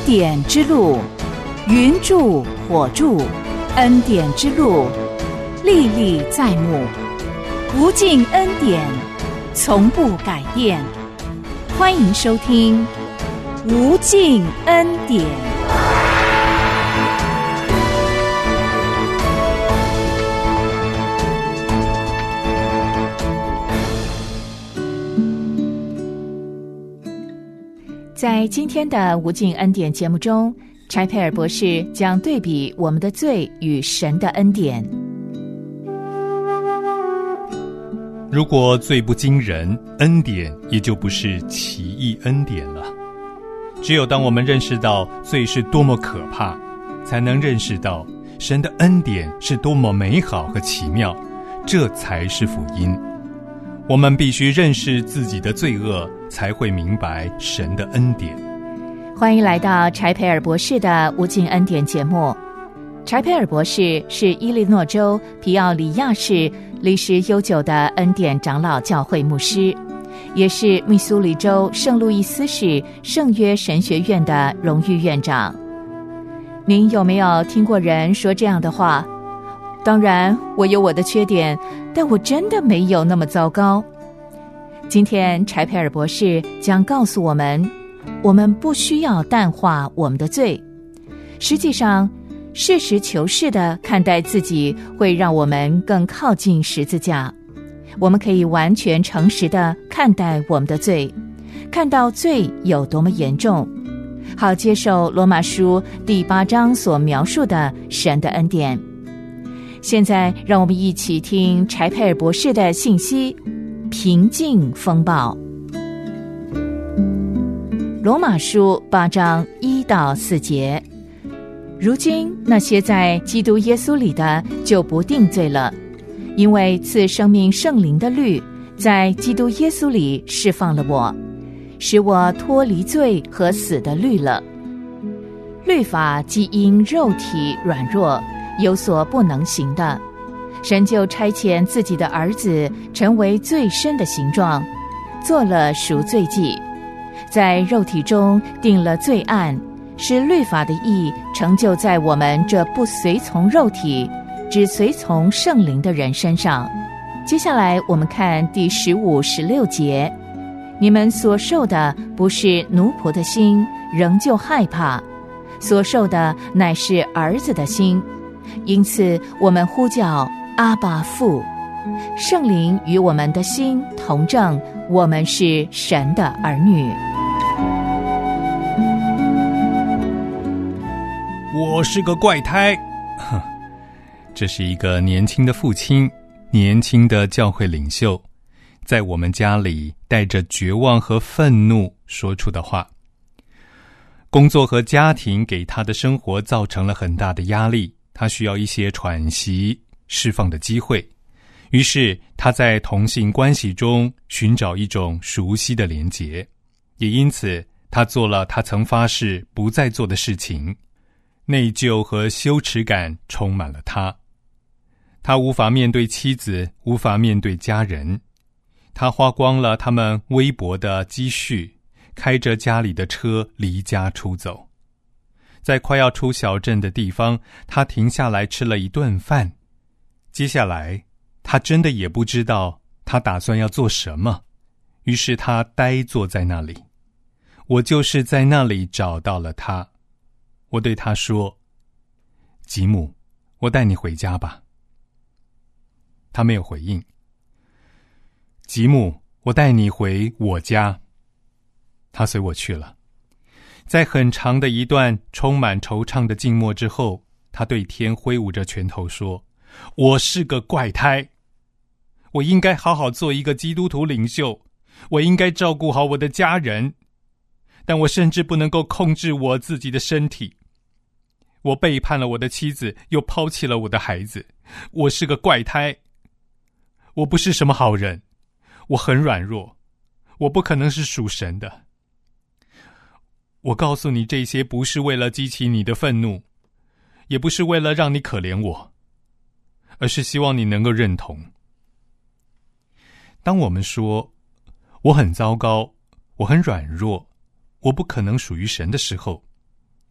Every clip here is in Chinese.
典之路，云柱火柱，恩典之路，历历在目，无尽恩典，从不改变。欢迎收听无尽恩典。在今天的无尽恩典节目中，柴佩尔博士将对比我们的罪与神的恩典。 如果罪不惊人，恩典也就不是奇异恩典了。只有当我们认识到罪是多么可怕，才能认识到神的恩典是多么美好和奇妙，这才是福音。我们必须认识自己的罪恶，才会明白神的恩典。 欢迎来到柴佩尔博士的无尽恩典节目。柴佩尔博士是伊利诺州皮奥里亚市历史悠久的恩典长老教会牧师，也是密苏里州圣路易斯市圣约神学院的荣誉院长。您有没有听过人说这样的话？当然，我有我的缺点，但我真的没有那么糟糕。今天柴佩尔博士将告诉我们，我们不需要淡化我们的罪。实际上，实事求是地看待自己，会让我们更靠近十字架。我们可以完全诚实地看待我们的罪，看到罪有多么严重，好接受罗马书第8章所描述的神的恩典。现在让我们一起听柴佩尔博士的信息：平静风暴。罗马书8章1到4节。如今那些在基督耶稣里的就不定罪了，因为赐生命圣灵的律在基督耶稣里释放了我，使我脱离罪和死的律了。律法既因肉体软弱有所不能行的，神就差遣自己的儿子成为最深的形状，做了赎罪祭，在肉体中定了罪案，使律法的义成就在我们这不随从肉体只随从圣灵的人身上。接下来我们看第15、16节。你们所受的不是奴仆的心，仍旧害怕，所受的乃是儿子的心，因此我们呼叫阿爸父。圣灵与我们的心同证，我们是神的儿女。 我是个怪胎。这是一个年轻的父亲，年轻的教会领袖，在我们家里带着绝望和愤怒说出的话。工作和家庭给他的生活造成了很大的压力，他需要一些喘息释放的机会，于是他在同性关系中寻找一种熟悉的连结，也因此他做了他曾发誓不再做的事情。内疚和羞耻感充满了他，他无法面对妻子，无法面对家人，他花光了他们微薄的积蓄，开着家里的车离家出走。在快要出小镇的地方，他停下来吃了一顿饭。接下来他真的也不知道他打算要做什么，于是他呆坐在那里。我就是在那里找到了他。我对他说：吉姆，我带你回家吧。他没有回应。吉姆，我带你回我家。他随我去了。在很长的一段充满惆怅的静默之后，他对天挥舞着拳头说：我是个怪胎，我应该好好做一个基督徒领袖，我应该照顾好我的家人，但我甚至不能够控制我自己的身体。我背叛了我的妻子，又抛弃了我的孩子，我是个怪胎。我不是什么好人，我很软弱，我不可能是属神的。我告诉你这些不是为了激起你的愤怒，也不是为了让你可怜我，而是希望你能够认同。当我们说我很糟糕，我很软弱，我不可能属于神的时候，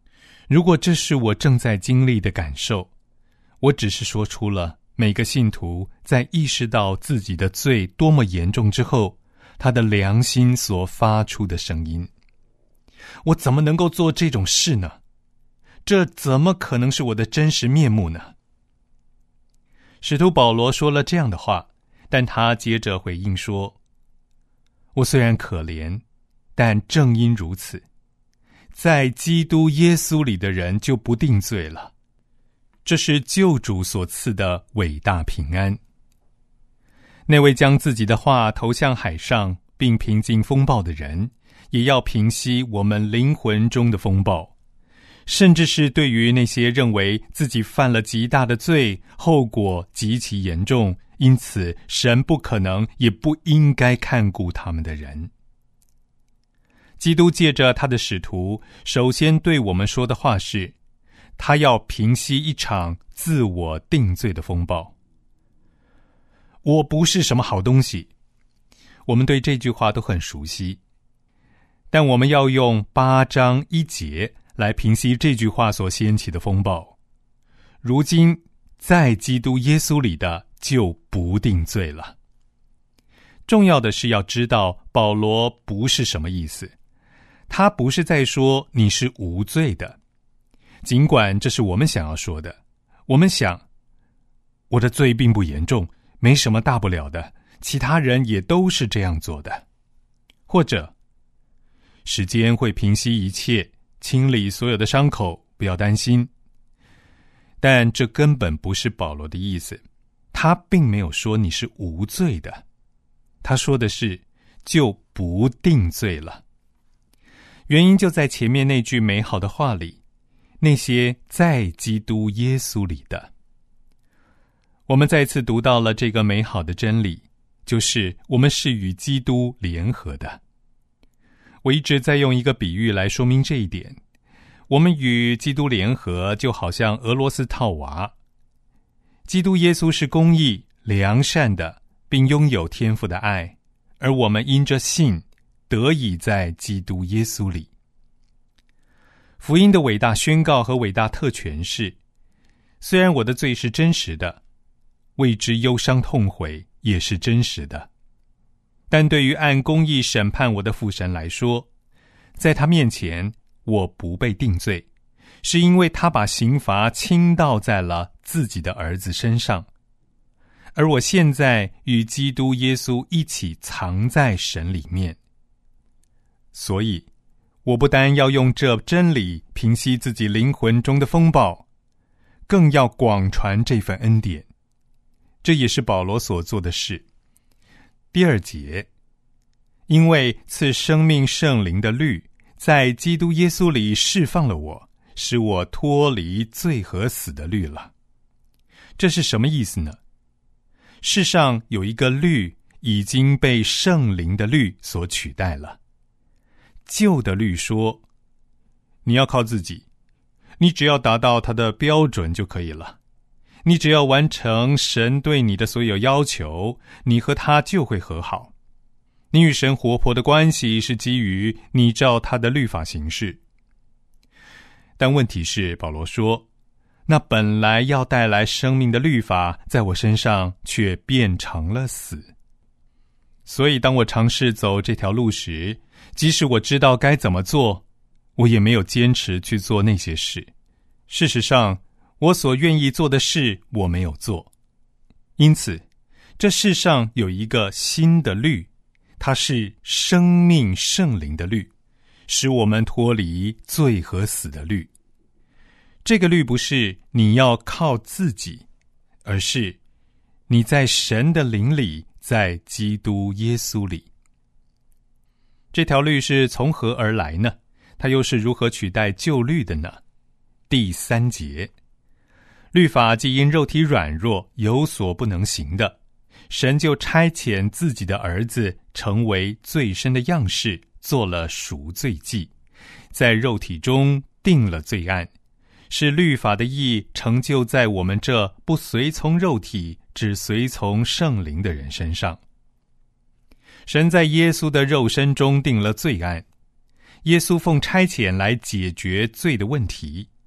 如果这是我正在经历的感受，我只是说出了每个信徒在意识到自己的罪多么严重之后，他的良心所发出的声音。我怎么能够做这种事呢？这怎么可能是我的真实面目呢？使徒保罗说了这样的话，但他接着回应说，我虽然可怜，但正因如此，在基督耶稣里的人就不定罪了。这是救主所赐的伟大平安。那位将自己的话投向海上，并平静风暴的人，也要平息我们灵魂中的风暴，甚至是对于那些认为自己犯了极大的罪，后果极其严重，因此神不可能也不应该看顾他们的人。基督借着他的使徒，首先对我们说的话是，他要平息一场自我定罪的风暴。我不是什么好东西，我们对这句话都很熟悉，但我们要用8章1节来平息这句话所掀起的风暴。如今在基督耶稣里的就不定罪了。重要的是要知道保罗不是什么意思，他不是在说你是无罪的，尽管这是我们想要说的。我们想，我的罪并不严重，没什么大不了的，其他人也都是这样做的。或者，时间会平息一切，清理所有的伤口，不要担心。但这根本不是保罗的意思，他并没有说你是无罪的，他说的是就不定罪了。原因就在前面那句美好的话里，那些在基督耶稣里的。我们再次读到了这个美好的真理，就是我们是与基督联合的。我一直在用一个比喻来说明这一点。我们与基督联合，就好像俄罗斯套娃。基督耶稣是公义、良善的，并拥有天父的爱，而我们因着信得以在基督耶稣里。福音的伟大宣告和伟大特权是，虽然我的罪是真实的，为之忧伤痛悔也是真实的，但对于按公义审判我的父神来说，在他面前我不被定罪，是因为他把刑罚倾倒在了自己的儿子身上，而我现在与基督耶稣一起藏在神里面。所以我不单要用这真理平息自己灵魂中的风暴，更要广传这份恩典。这也是保罗所做的事。第2节，因为赐生命圣灵的律在基督耶稣里释放了我，使我脱离罪和死的律了。这是什么意思呢？世上有一个律已经被圣灵的律所取代了。旧的律说，你要靠自己，你只要达到他的标准就可以了，你只要完成神对你的所有要求，你和他就会和好。你与神活泼的关系是基于你照他的律法行事。但问题是，保罗说，那本来要带来生命的律法，在我身上却变成了死。所以当我尝试走这条路时，即使我知道该怎么做，我也没有坚持去做那些事。事实上，我所愿意做的事我没有做。因此，这世上有一个新的律，它是生命圣灵的律，使我们脱离罪和死的律。这个律不是你要靠自己，而是你在神的灵里，在基督耶稣里。这条律是从何而来呢？它又是如何取代旧律的呢？第3节，律法既因肉体软弱有所不能行的，神就差遣自己的儿子成为最深的样式，做了赎罪祭，在肉体中定了罪案，使律法的义成就在我们这不随从肉体只随从圣灵的人身上。神在耶稣的肉身中定了罪案，耶稣奉差遣来解决罪的问题，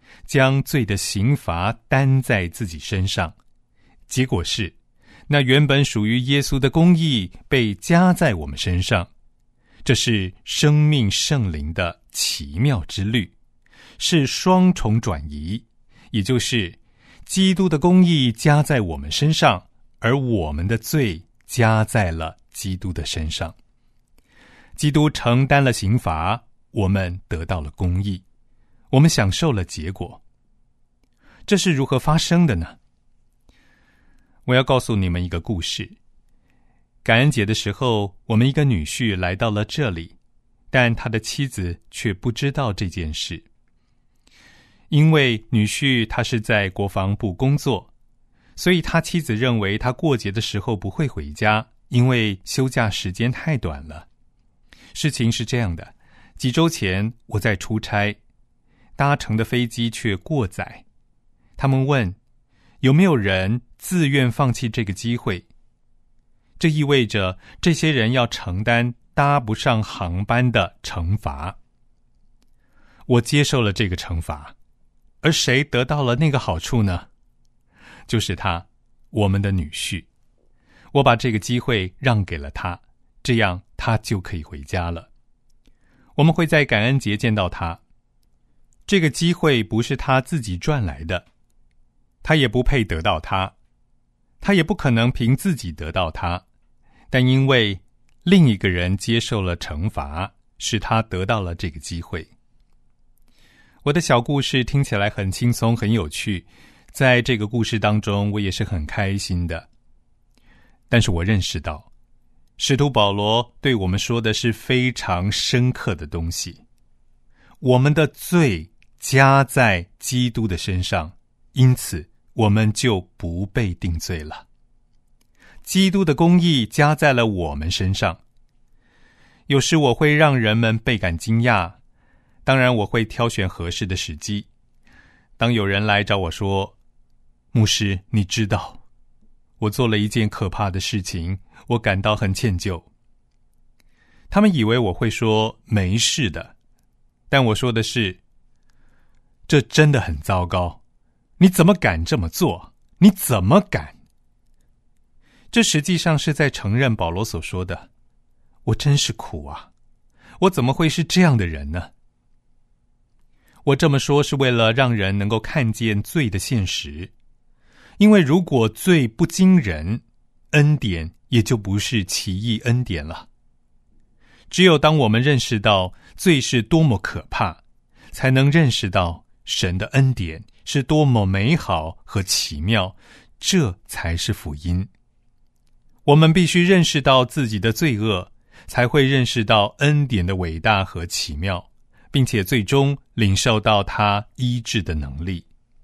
将罪的刑罚担在自己身上，结果是那原本属于耶稣的公义被加在我们身上。这是生命圣灵的奇妙之律，是双重转移，也就是基督的公义加在我们身上，而我们的罪加在了基督的身上。基督承担了刑罚，我们得到了公义，我们享受了结果。这是如何发生的呢？我要告诉你们一个故事。感恩节的时候，我们一个女婿来到了这里，但他的妻子却不知道这件事。因为女婿他是在国防部工作，所以他妻子认为他过节的时候不会回家，因为休假时间太短了。事情是这样的，几周前我在出差，搭乘的飞机却过载。他们问有没有人自愿放弃这个机会，这意味着这些人要承担搭不上航班的惩罚。我接受了这个惩罚，而谁得到了那个好处呢？就是他，我们的女婿。我把这个机会让给了他，这样他就可以回家了。我们会在感恩节见到他。这个机会不是他自己赚来的，他也不配得到他，他也不可能凭自己得到他，但因为另一个人接受了惩罚，使他得到了这个机会。我的小故事听起来很轻松，很有趣，在这个故事当中，我也是很开心的。但是我认识到，使徒保罗对我们说的是非常深刻的东西。我们的罪加在基督的身上，因此我们就不被定罪了。基督的公义加在了我们身上。有时我会让人们倍感惊讶，当然我会挑选合适的时机。当有人来找我说，牧师，你知道我做了一件可怕的事情，我感到很歉疚。他们以为我会说没事的，但我说的是，这真的很糟糕，你怎么敢这么做？你怎么敢？这实际上是在承认保罗所说的，我真是苦啊，我怎么会是这样的人呢？我这么说是为了让人能够看见罪的现实，因为如果罪不惊人，恩典也就不是奇异恩典了。只有当我们认识到罪是多么可怕，才能认识到神的恩典是多么美好和奇妙，这才是福音。我们必须认识到自己的罪恶，才会认识到恩典的伟大和奇妙，并且最终领受到他医治的能力。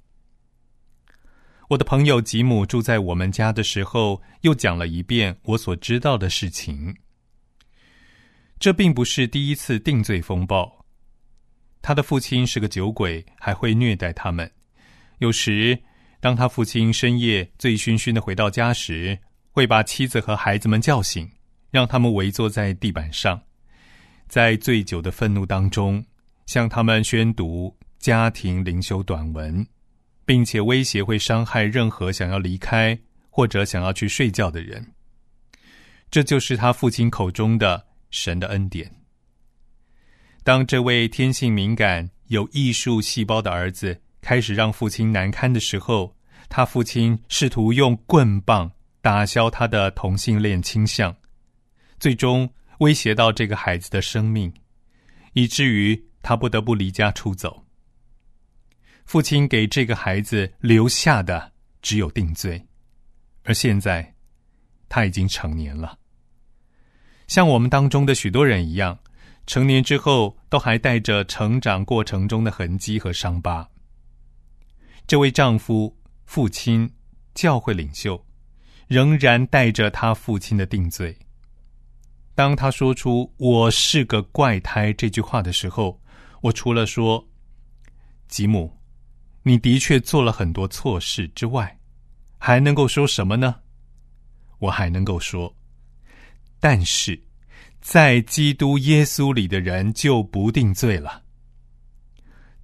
我的朋友吉姆住在我们家的时候，又讲了一遍我所知道的事情。这并不是第一次定罪风暴。他的父亲是个酒鬼，还会虐待他们。有时，当他父亲深夜醉醺醺地回到家时，会把妻子和孩子们叫醒，让他们围坐在地板上，在醉酒的愤怒当中，向他们宣读家庭灵修短文，并且威胁会伤害任何想要离开或者想要去睡觉的人。这就是他父亲口中的神的恩典。当这位天性敏感、有艺术细胞的儿子开始让父亲难堪的时候，他父亲试图用棍棒打消他的同性恋倾向，最终威胁到这个孩子的生命，以至于他不得不离家出走。父亲给这个孩子留下的只有定罪，而现在他已经成年了。像我们当中的许多人一样，成年之后都还带着成长过程中的痕迹和伤疤。这位丈夫、父亲、教会领袖仍然带着他父亲的定罪。当他说出我是个怪胎这句话的时候，我除了说吉姆，你的确做了很多错事之外，还能够说什么呢？我还能够说，但是在基督耶稣里的人就不定罪了。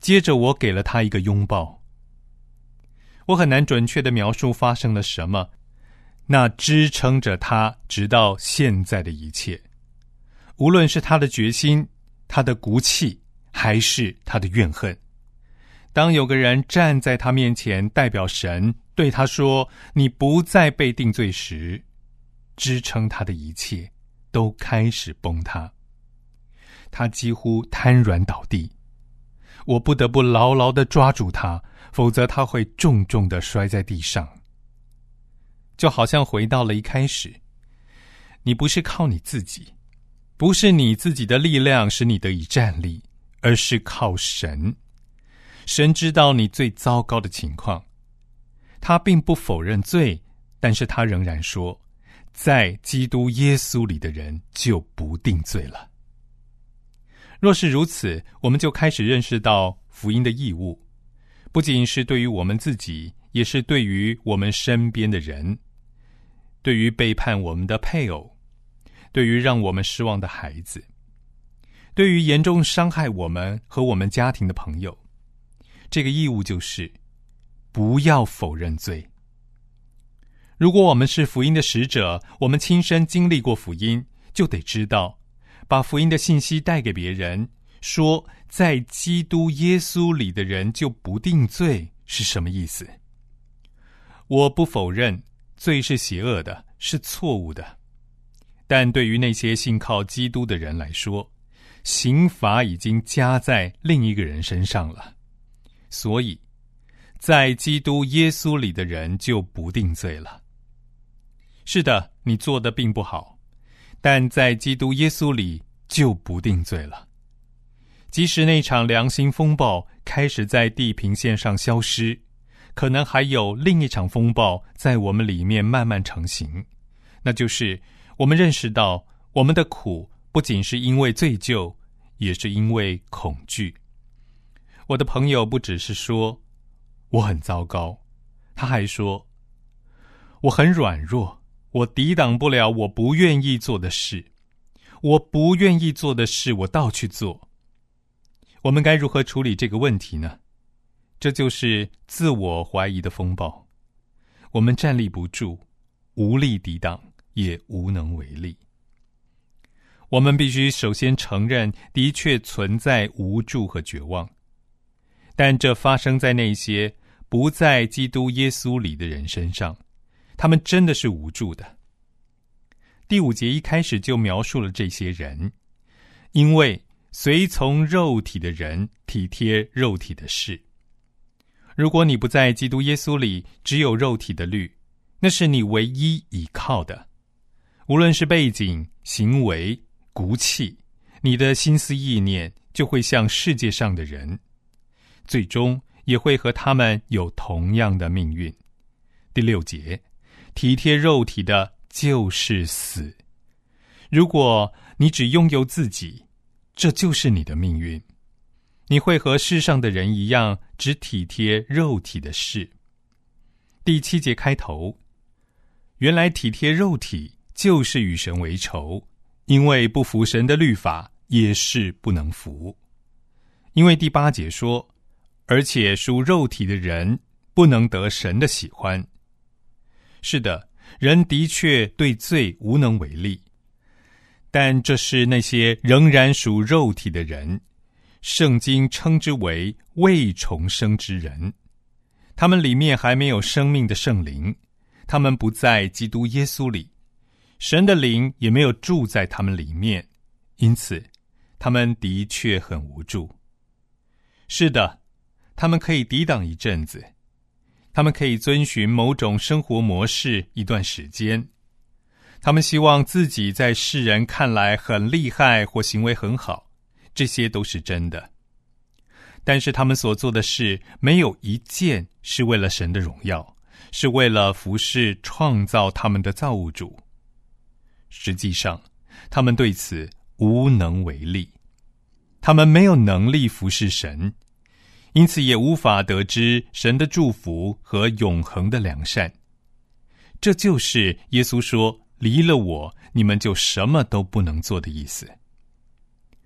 接着我给了他一个拥抱。我很难准确地描述发生了什么，那支撑着他直到现在的一切，无论是他的决心、他的骨气，还是他的怨恨。当有个人站在他面前，代表神对他说你不再被定罪时，支撑他的一切都开始崩塌，他几乎瘫软倒地。我不得不牢牢地抓住他，否则他会重重地摔在地上。就好像回到了一开始，你不是靠你自己，不是你自己的力量使你得以站立，而是靠神。神知道你最糟糕的情况，他并不否认罪，但是他仍然说，在基督耶稣里的人就不定罪了。若是如此，我们就开始认识到福音的义务，不仅是对于我们自己，也是对于我们身边的人，对于背叛我们的配偶，对于让我们失望的孩子，对于严重伤害我们和我们家庭的朋友。这个义务就是不要否认罪。如果我们是福音的使者，我们亲身经历过福音，就得知道把福音的信息带给别人，说在基督耶稣里的人就不定罪是什么意思。我不否认罪是邪恶的，是错误的，但对于那些信靠基督的人来说，刑罚已经加在另一个人身上了。所以在基督耶稣里的人就不定罪了。是的，你做的并不好，但在基督耶稣里就不定罪了。即使那场良心风暴开始在地平线上消失，可能还有另一场风暴在我们里面慢慢成型，那就是我们认识到我们的苦不仅是因为罪疚，也是因为恐惧。我的朋友不只是说我很糟糕，他还说我很软弱，我抵挡不了我不愿意做的事，我不愿意做的事我倒去做。我们该如何处理这个问题呢？这就是自我怀疑的风暴，我们站立不住，无力抵挡，也无能为力。我们必须首先承认的确存在无助和绝望，但这发生在那些不在基督耶稣里的人身上，他们真的是无助的。第5节一开始就描述了这些人，因为随从肉体的人体贴肉体的事。如果你不在基督耶稣里，只有肉体的律，那是你唯一依靠的。无论是背景、行为、骨气，你的心思意念就会像世界上的人，最终也会和他们有同样的命运。第6节，体贴肉体的就是死。如果你只拥有自己，这就是你的命运。你会和世上的人一样，只体贴肉体的事。第7节开头，原来体贴肉体就是与神为仇，因为不服神的律法，也是不能服。因为第8节说，而且属肉体的人不能得神的喜欢。是的，人的确对罪无能为力，但这是那些仍然属肉体的人，圣经称之为未重生之人。他们里面还没有生命的圣灵，他们不在基督耶稣里，神的灵也没有住在他们里面，因此他们的确很无助。是的，他们可以抵挡一阵子，他们可以遵循某种生活模式一段时间，他们希望自己在世人看来很厉害或行为很好，这些都是真的。但是他们所做的事没有一件是为了神的荣耀，是为了服侍创造他们的造物主。实际上，他们对此无能为力，他们没有能力服侍神，因此也无法得知神的祝福和永恒的良善。这就是耶稣说，离了我，你们就什么都不能做的意思。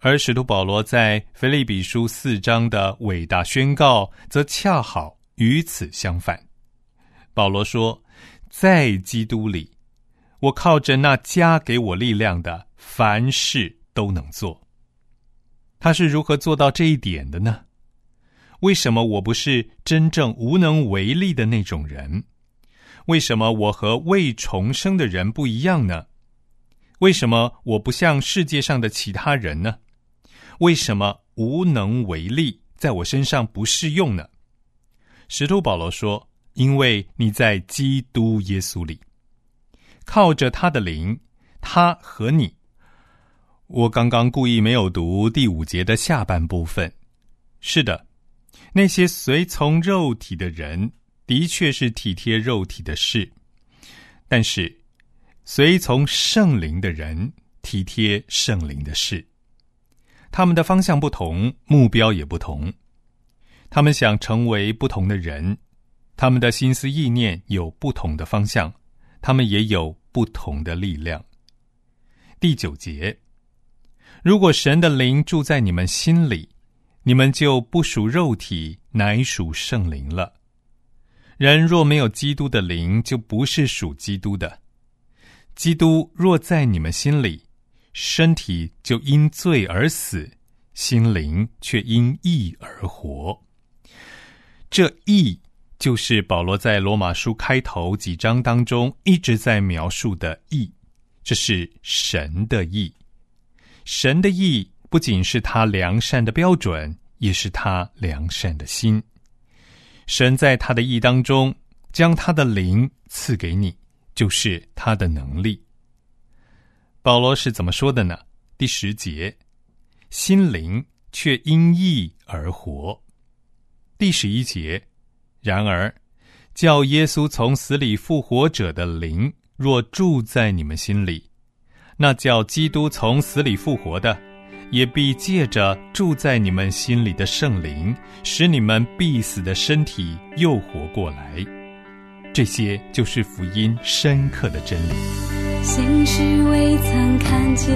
而使徒保罗在腓立比书4章的伟大宣告则恰好与此相反。保罗说，在基督里，我靠着那加给我力量的，凡事都能做。他是如何做到这一点的呢？为什么我不是真正无能为力的那种人？为什么我和未重生的人不一样呢？为什么我不像世界上的其他人呢？为什么无能为力在我身上不适用呢？使徒保罗说，因为你在基督耶稣里，靠着他的灵，他和你。我刚刚故意没有读第5节的下半部分。是的，那些随从肉体的人的确是体贴肉体的事，但是随从圣灵的人体贴圣灵的事。他们的方向不同，目标也不同。他们想成为不同的人，他们的心思意念有不同的方向，他们也有不同的力量。第9节，如果神的灵住在你们心里，你们就不属肉体，乃属圣灵了。人若没有基督的灵，就不是属基督的。基督若在你们心里，身体就因罪而死，心灵却因义而活。这义就是保罗在罗马书开头几章当中一直在描述的义，这是神的义。神的义不仅是他良善的标准，也是他良善的心。神在他的义当中将他的灵赐给你，就是他的能力。保罗是怎么说的呢？第10节，心灵却因义而活。第11节，然而叫耶稣从死里复活者的灵若住在你们心里，那叫基督从死里复活的，也必借着住在你们心里的圣灵，使你们必死的身体又活过来。这些就是福音深刻的真理。 心事未曾看见，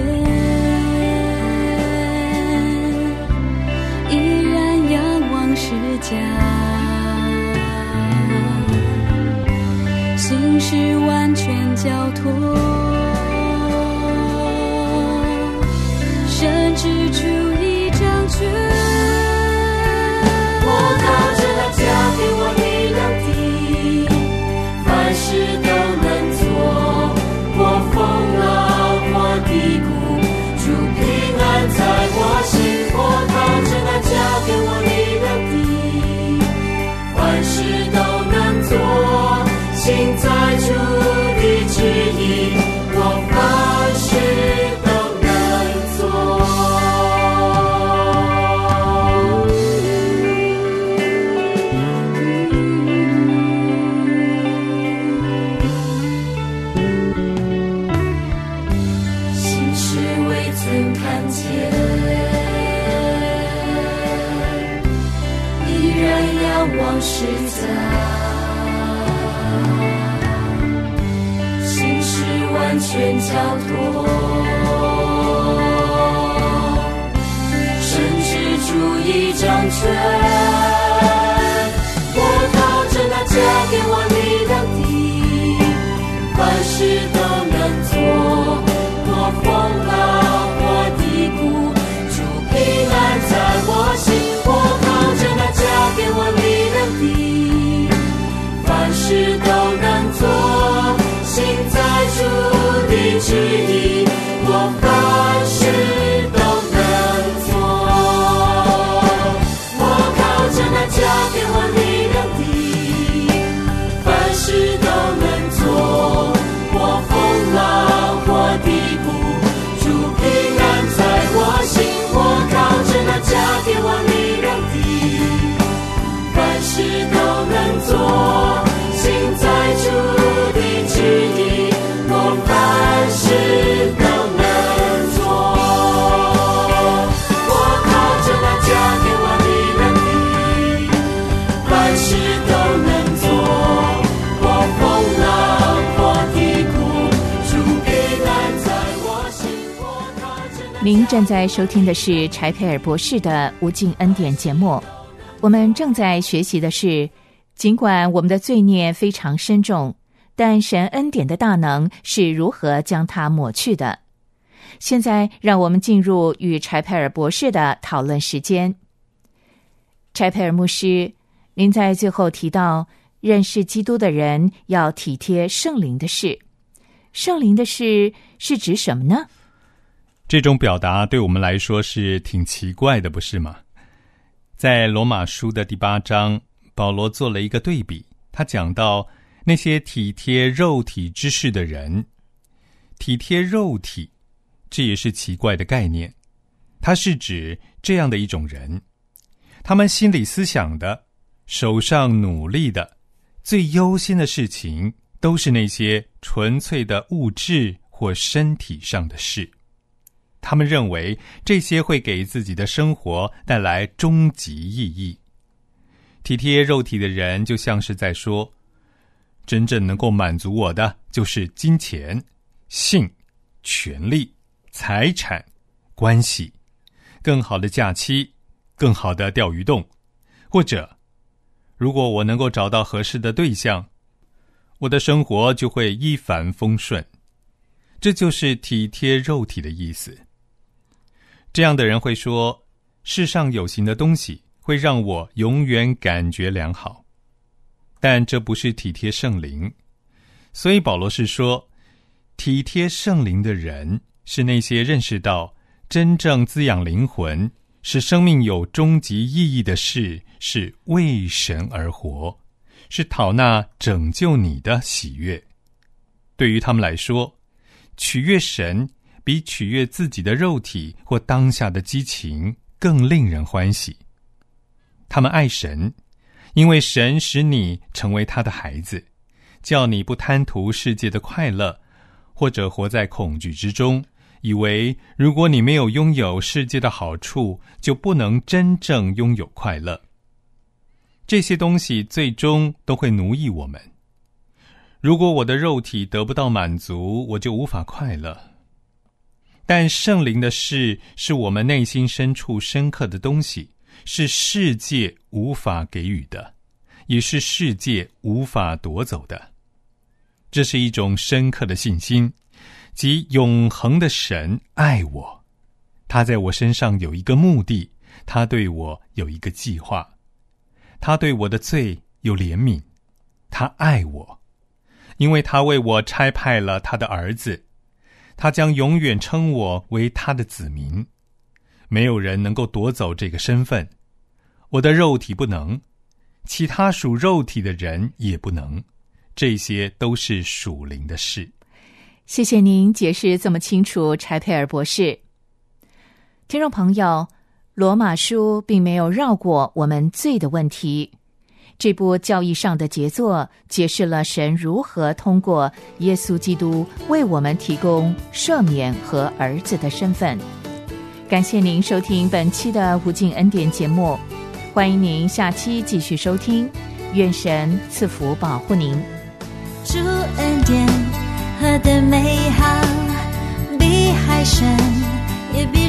依然仰望世家，心事完全交托，甚至出一张权，我靠着那加给我力量的，凡事都能做，或风浪或低谷，主平安在我心，我靠着那加给我力量的，凡事都能做，行在主的旨意，我凡事都能做。心事未曾看见，依然仰望十架，心事完全交托，甚至主一掌权，我靠着那加给我力量的，凡事都能做，或风浪或低谷，主平安在我心，我靠着那加给我力量的，凡事都能做，行在主的旨意，我您正在收听的是柴佩尔博士的无尽恩典节目。我们正在学习的是，尽管我们的罪孽非常深重，但神恩典的大能是如何将它抹去的。现在让我们进入与柴佩尔博士的讨论时间。柴佩尔牧师，您在最后提到，认识基督的人要体贴圣灵的事。圣灵的事是指什么呢？ 这种表达对我们来说是挺奇怪的，不是吗？在罗马书的第8章，保罗做了一个对比，他讲到那些体贴肉体之事的人。体贴肉体，这也是奇怪的概念。它是指这样的一种人，他们心里思想的，手上努力的，最优先的事情都是那些纯粹的物质或身体上的事。他们认为这些会给自己的生活带来终极意义。体贴肉体的人就像是在说，真正能够满足我的就是金钱、性、权力、财产、关系、更好的假期、更好的钓鱼洞，或者如果我能够找到合适的对象，我的生活就会一帆风顺。这就是体贴肉体的意思。这样的人会说，世上有形的东西会让我永远感觉良好，但这不是体贴圣灵。所以保罗是说，体贴圣灵的人是那些认识到真正滋养灵魂，使生命有终极意义的事，是为神而活，是讨那拯救你的喜悦。对于他们来说，取悦神比取悦自己的肉体或当下的激情更令人欢喜。他们爱神，因为神使你成为他的孩子，叫你不贪图世界的快乐，或者活在恐惧之中，以为如果你没有拥有世界的好处，就不能真正拥有快乐。这些东西最终都会奴役我们。如果我的肉体得不到满足，我就无法快乐。但圣灵的事是我们内心深处深刻的东西，是世界无法给予的，也是世界无法夺走的。这是一种深刻的信心，即永恒的神爱我，他在我身上有一个目的，他对我有一个计划，他对我的罪有怜悯，他爱我，因为他为我差派了他的儿子，他将永远称我为他的子民。没有人能够夺走这个身份，我的肉体不能，其他属肉体的人也不能，这些都是属灵的事。 谢谢您解释这么清楚，柴佩尔博士。听众朋友，罗马书并没有绕过我们罪的问题。这部教义上的杰作解释了神如何通过耶稣基督为我们提供赦免和儿子的身份。感谢您收听本期的无尽恩典节目，欢迎您下期继续收听，愿神赐福保护您。 主恩典何等美好，比海深也比